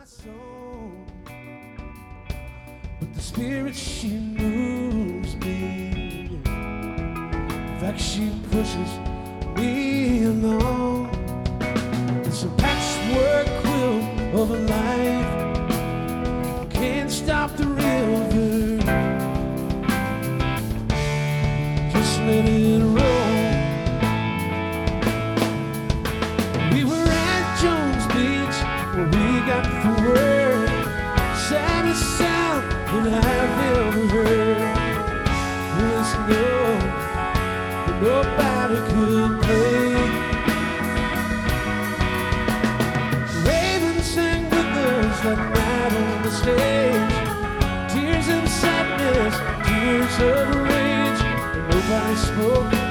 soul, but the Spirit, she moves me. In fact, she pushes me along. It's a patchwork quilt of a life, can't stop the river, just let it roll. We were at Jones Beach where we got the word, saddest sound that I've ever heard. There's nobody could play. Ravens sang with us that night on the stage. Tears of sadness, tears of rage. Nobody spoke.